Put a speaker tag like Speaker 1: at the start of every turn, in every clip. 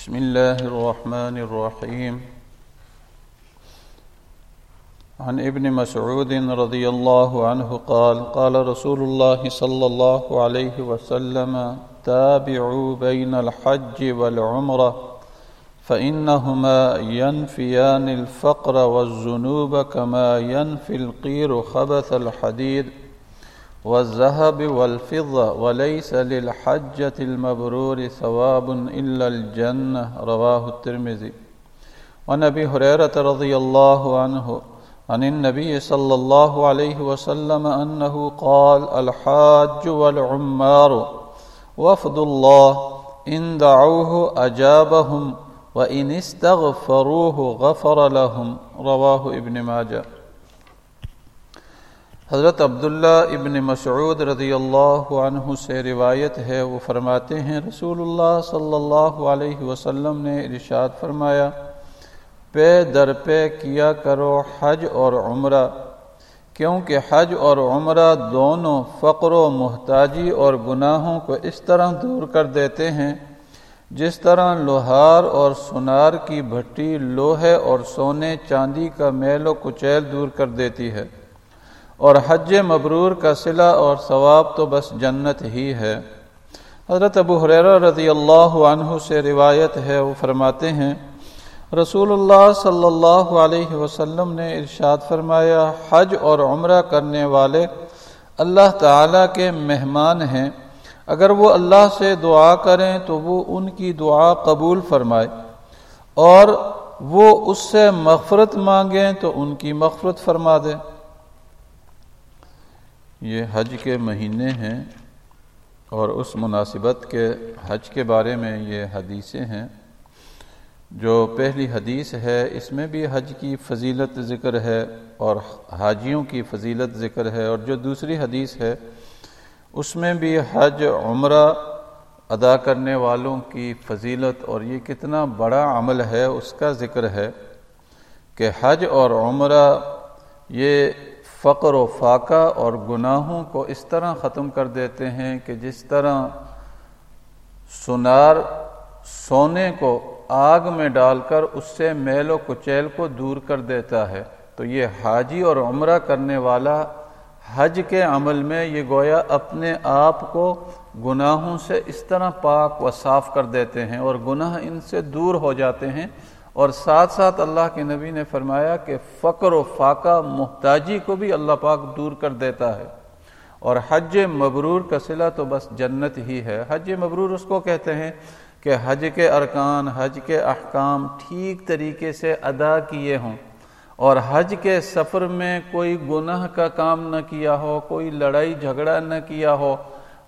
Speaker 1: بسم الله الرحمن الرحيم. عن ابن مسعود رضي الله عنه قال قال رسول الله صلى الله عليه وسلم تابعوا بين الحج والعمرة فإنهما ينفيان الفقر والذنوب كما ينفي القير خبث الحديد والذهب والفضة وليس للحجة المبرور ثواب إلا الجنة رواه الترمذي. وعن أبي هريرة رضي الله عنه عن النبي صلى الله عليه وسلم أنه قال الحاج والعمار وفد الله إن دعوه أجابهم وإن استغفروه غفر لهم رواه ابن ماجہ. حضرت عبداللہ ابن مسعود رضی اللہ عنہ سے روایت ہے، وہ فرماتے ہیں رسول اللہ صلی اللہ علیہ وسلم نے ارشاد فرمایا، پے در پے کیا کرو حج اور عمرہ، کیونکہ حج اور عمرہ دونوں فقر و محتاجی اور گناہوں کو اس طرح دور کر دیتے ہیں جس طرح لوہار اور سونار کی بھٹی لوہے اور سونے چاندی کا میل و کچیل دور کر دیتی ہے، اور حج مبرور کا صلہ اور ثواب تو بس جنت ہی ہے۔ حضرت ابو ہریرہ رضی اللہ عنہ سے روایت ہے، وہ فرماتے ہیں رسول اللہ صلی اللہ علیہ وسلم نے ارشاد فرمایا، حج اور عمرہ کرنے والے اللہ تعالیٰ کے مہمان ہیں، اگر وہ اللہ سے دعا کریں تو وہ ان کی دعا قبول فرمائے، اور وہ اس سے مغفرت مانگیں تو ان کی مغفرت فرما دے۔ یہ حج کے مہینے ہیں اور اس مناسبت کے حج کے بارے میں یہ حدیثیں ہیں۔ جو پہلی حدیث ہے اس میں بھی حج کی فضیلت ذکر ہے اور حاجیوں کی فضیلت ذکر ہے، اور جو دوسری حدیث ہے اس میں بھی حج عمرہ ادا کرنے والوں کی فضیلت اور یہ کتنا بڑا عمل ہے اس کا ذکر ہے کہ حج اور عمرہ یہ فقر و فاقہ اور گناہوں کو اس طرح ختم کر دیتے ہیں کہ جس طرح سونار سونے کو آگ میں ڈال کر اس سے میل و کچیل کو دور کر دیتا ہے، تو یہ حاجی اور عمرہ کرنے والا حج کے عمل میں یہ گویا اپنے آپ کو گناہوں سے اس طرح پاک و صاف کر دیتے ہیں اور گناہ ان سے دور ہو جاتے ہیں، اور ساتھ ساتھ اللہ کے نبی نے فرمایا کہ فقر و فاقہ محتاجی کو بھی اللہ پاک دور کر دیتا ہے، اور حج مبرور کا صلہ تو بس جنت ہی ہے۔ حج مبرور اس کو کہتے ہیں کہ حج کے ارکان، حج کے احکام ٹھیک طریقے سے ادا کیے ہوں، اور حج کے سفر میں کوئی گناہ کا کام نہ کیا ہو، کوئی لڑائی جھگڑا نہ کیا ہو۔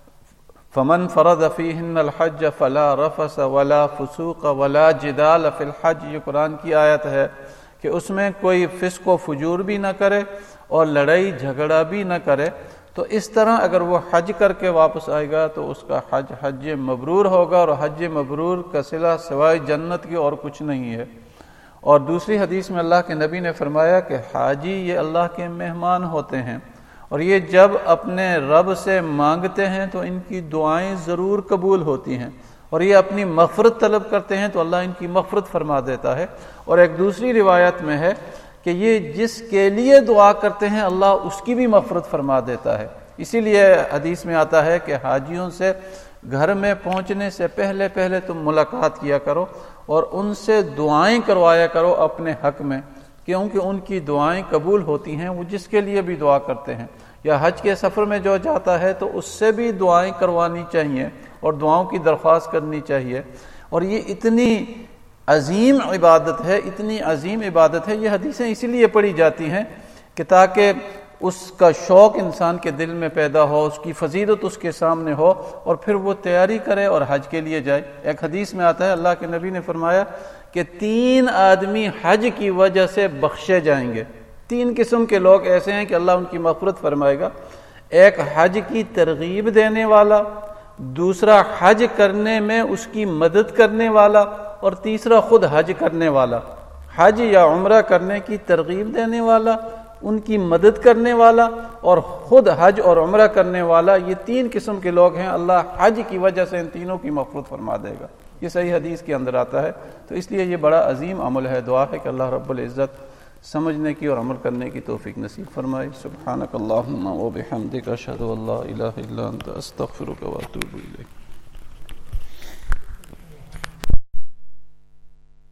Speaker 1: فمن فرض فیہن الحج فلا رفث ولا فسوق ولا جدال فی الحج، یہ قرآن کی آیت ہے کہ اس میں کوئی فسق و فجور بھی نہ کرے اور لڑائی جھگڑا بھی نہ کرے، تو اس طرح اگر وہ حج کر کے واپس آئے گا تو اس کا حج حج مبرور ہوگا، اور حج مبرور کا صلہ سوائے جنت کے اور کچھ نہیں ہے۔ اور دوسری حدیث میں اللہ کے نبی نے فرمایا کہ حاجی یہ اللہ کے مہمان ہوتے ہیں، اور یہ جب اپنے رب سے مانگتے ہیں تو ان کی دعائیں ضرور قبول ہوتی ہیں، اور یہ اپنی مغفرت طلب کرتے ہیں تو اللہ ان کی مغفرت فرما دیتا ہے۔ اور ایک دوسری روایت میں ہے کہ یہ جس کے لیے دعا کرتے ہیں اللہ اس کی بھی مغفرت فرما دیتا ہے۔ اسی لیے حدیث میں آتا ہے کہ حاجیوں سے گھر میں پہنچنے سے پہلے پہلے تم ملاقات کیا کرو اور ان سے دعائیں کروایا کرو اپنے حق میں، کیونکہ ان کی دعائیں قبول ہوتی ہیں، وہ جس کے لیے بھی دعا کرتے ہیں۔ یا حج کے سفر میں جو جاتا ہے تو اس سے بھی دعائیں کروانی چاہیے اور دعاؤں کی درخواست کرنی چاہیے، اور یہ اتنی عظیم عبادت ہے، اتنی عظیم عبادت ہے، یہ حدیثیں اسی لیے پڑھی جاتی ہیں کہ تاکہ اس کا شوق انسان کے دل میں پیدا ہو، اس کی فضیلت اس کے سامنے ہو، اور پھر وہ تیاری کرے اور حج کے لیے جائے۔ ایک حدیث میں آتا ہے اللہ کے نبی نے فرمایا کہ 3 آدمی حج کی وجہ سے بخشے جائیں گے۔ 3 قسم کے لوگ ایسے ہیں کہ اللہ ان کی مغفرت فرمائے گا۔ ایک حج کی ترغیب دینے والا، دوسرا حج کرنے میں اس کی مدد کرنے والا، اور تیسرا خود حج کرنے والا۔ حج یا عمرہ کرنے کی ترغیب دینے والا، ان کی مدد کرنے والا اور خود حج اور عمرہ کرنے والا، یہ 3 قسم کے لوگ ہیں، اللہ حج کی وجہ سے ان تینوں کی مغفرت فرما دے گا۔ یہ صحیح حدیث کے اندر آتا ہے۔ تو اس لیے یہ بڑا عظیم عمل ہے۔ دعا ہے کہ اللہ رب العزت سمجھنے کی اور عمل کرنے کی توفیق نصیب فرمائے۔ سبحانک اللہم و بحمدک، اشہد ان لا الہ الا انت، استغفرک و اتوب الیک۔